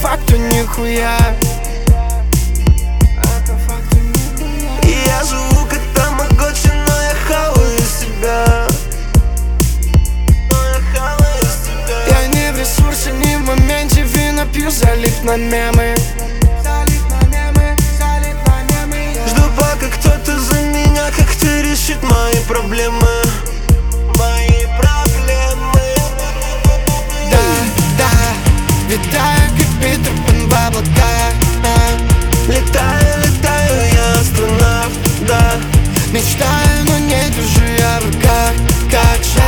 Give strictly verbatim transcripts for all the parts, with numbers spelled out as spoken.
факту нихуя. И я живу как тамагочи, но я хаваю себя. Но я хаваю себя. Я не в ресурсе, не в моменте, вина пью, залип на мемы. Жду, пока кто-то за меня как-то решит мои проблемы. Мои проблемы. Да, да, витаю как Питер Пэн в облаках. Летаю, летаю, я астронавт, да. Мечтаю, но не держу я в руках. Как же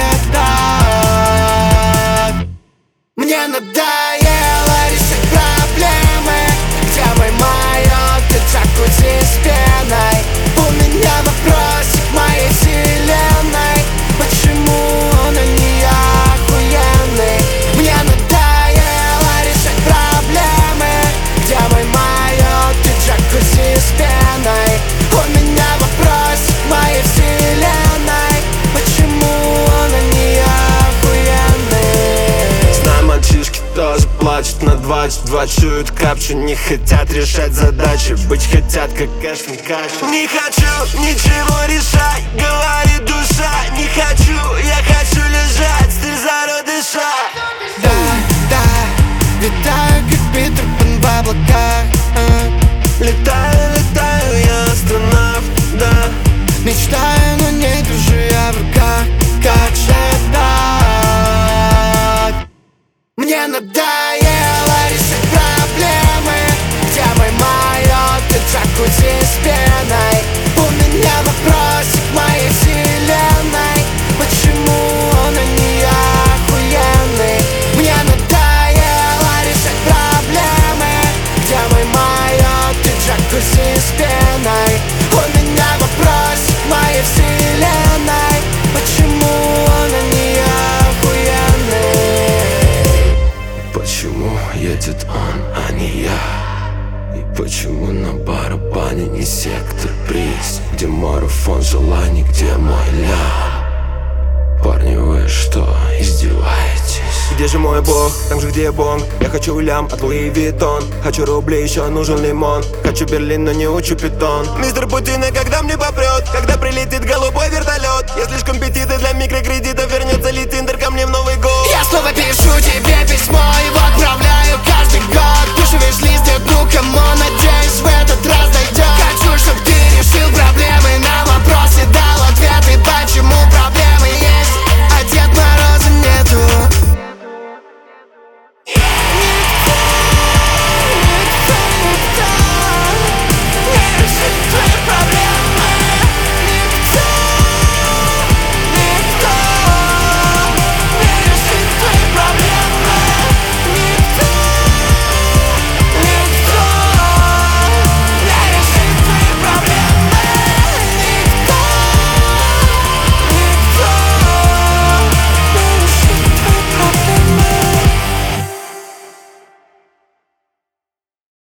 так? Мне надоело решать проблемы. Где мой майор, ты джакузи с пеной? У меня вопросик моей вселенной. Почему он, а не я, охуенный? Мне надоело решать проблемы. Где мой майор, ты джакузи с пеной? У меня вопросик моей вселенной. Почему он, а не я, охуенный? Знаю, мальчишки тоже плачут на двадцать два. Чуют капчу, не хотят решать задачи. Быть хотят, как Эштон Катчер. Не хочу ничего решать, говорит душа. Не хочу, я хочу лежать, стырзаро дыша. Да, да, витаю как Питер Пэн в облаках. Летаю, летаю, я астронавт, да. Мечтаю, но не держу я в руках. Как же так? Мне надоело решать проблемы. Где мой майор, ты джакузи с пеной? У меня вопросик моей вселенной. Почему он, а не я, охуенный? Мне надоело решать проблемы. Где мой майор, ты джакузи с пеной? У меня вопросик моей вселенной. Почему он, а не я, охуенный? Почему едет он, а не я? И почему на барабане не сектор приз? Где марафон желаний, где мой лям? Парни, вы что, издеваетесь? Где же мой бог? Там же, где бонг. Я хочу лям от Луи Виттон. Хочу рублей, еще нужен лимон. Хочу Берлин, но не учу питон. Мистер Путин, и когда мне попрет? Когда прилетит голубой вертолет? Я слишком петиты для микрокредитов. Вернется ли Тиндер ко мне в Новый год? Я снова пишу тебе.